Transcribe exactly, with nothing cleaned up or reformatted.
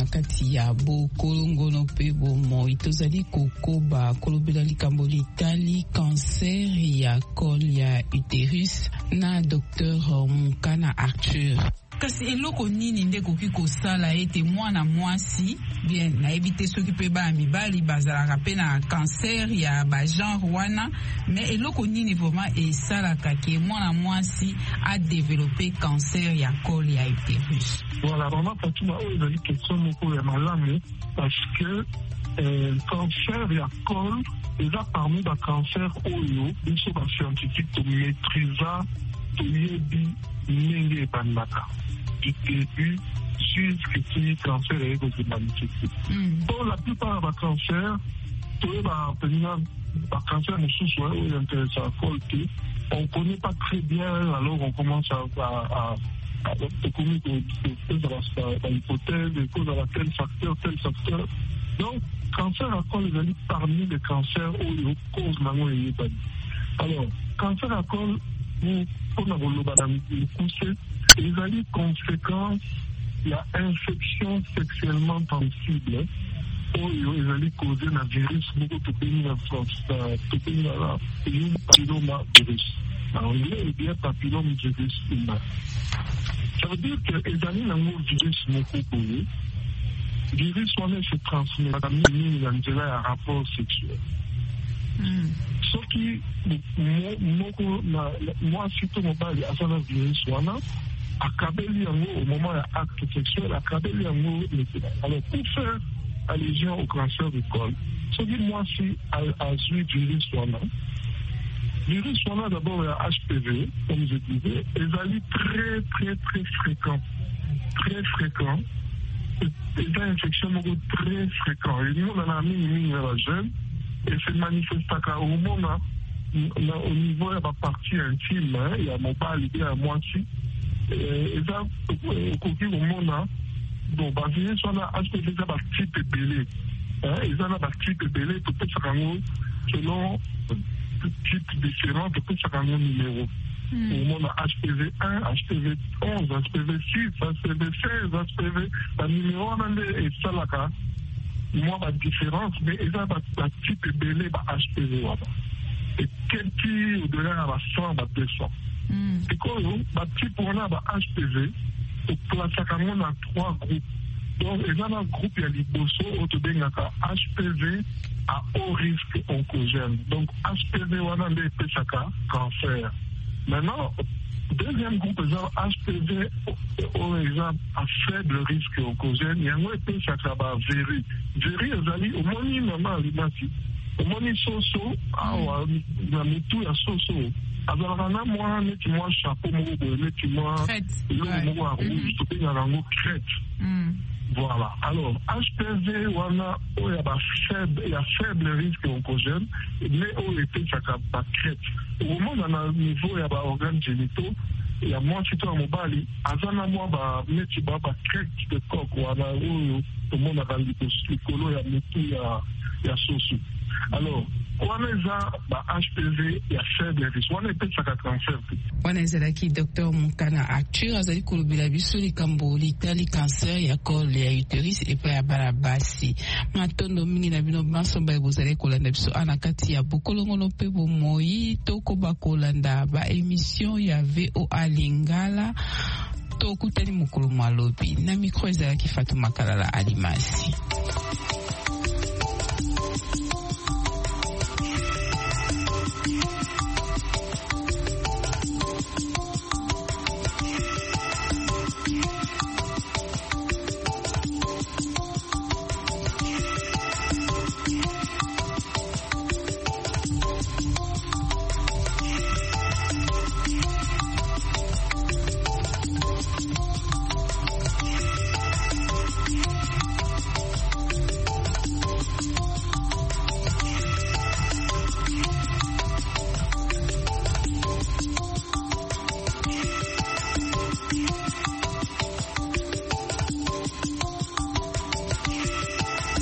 kati ya bokolongono pe bomoi tozali kokoba kolobela likambo litali cancer ya col ya utérus na docteur Mukana Arthur. Kasi eloko nini nde koki kosala ete mwana mwasi bien nayebi te soki pe ba mibali bazalaka pe na cancer ya ba genre wana, mais eloko nini vraiment esalaka ke mwana mwasi a développé cancer ya col ya utérus? Voilà, vraiment Fatima, oyo ezali question moko ya malamu parce que euh, cancer ya col eza parmi ba cancer oyo biso ba scientifique to maîtrisa toyebi ndenge ebandaka du début jusqu'à cancer et de manifester. Pour la plupart des cancers, tous les cancers nous sont intéressants à folter. On ne connaît pas très bien, alors on commence à, à, à, à connaître l'hypothèse, les causes à tel facteur, tel facteur. Donc, cancer à col est parmi les cancers où il cause maintenant les ébats. Alors, cancer à col, nous, comme on l'a poussé, les alliés conséquences, il y a infection sexuellement transmissible. Ou les alliés causés d'un virus, beaucoup de pays en France, de pays là, une papillomavirus. En anglais, il y a papillomavirus humain. Ça veut dire que les alliés n'ont pas de virus non composé. Le virus, on se transmet à un rapport sexuel. Sauf que moi, surtout, mon père, il y a un virus, akabeli yango au moment de l'acte sexuel, akabeli yango. Alors, pour faire allusion au cancer du col, ce qui moi si a suivi virus wana. Virus wana d'abord il y a H P V, comme je disais, et ça très très très fréquent, très fréquent. Et une infection très fréquent. Et nous on a mis une la jeune et c'est manifeste au moment au niveau de la partie intime, il y a mon bas l'idée à moitié. Et ça, au côté au monde, bon, bah, je suis là, est-ce que c'est un type belé? Et ça, un type belé, peut-être ça selon le type différent, peut-être ça un numéro. Au monde, H P V un, H P V onze, H P V six, H P V seize, H P V, le numéro, et ça, là, moi, la différence, mais ça, un type belé, H P V, et quel type au-delà, va cent, va deux cents. C'est quoi, le type pour on a H P V, on place à trois groupes. Donc, il y a un groupe, il y a l'hyposo, H P V à haut risque oncogène. Donc, H P V, on a un cancer. Maintenant, deuxième groupe, il y a H P V à faible risque oncogène. Il y a un peu de véri. Véri, il y a au moins une maman, au moins une soso, il y a tout, il y a soso. Alors, on a moi, moi, chapeau, moi, moi, moi, rouge, tout est dans le crête. Voilà. Alors, H P V, on a, il y a faible, il y a faible risque oncogène, mais on était ça pas crête. Au moment où on a un niveau, il y a des organes génitaux, il y a moi, c'est un mobile, avant moi, bah, mais tu vas pas crête de coq, ou on a, où, tout le monde a dans l'hypocolo, il y a tout, il y a, il y a socio. Alors, on a H P V, il y a faible risque. On a peut-être ça cancer. On a ezalaki docteur Mukana Arthur azali kolobela biso likambo litali cancer ya col ya utérus epai ya bana basi. Matondo mingi na bino bansomba ebozali kolanda biso ana kati ya bokolongono mpe bomoi tokoba kolanda ba émission ya V O A Lingala tokutani mokolo malobi na micro ezalaki Fatuma Kalala Alimasi.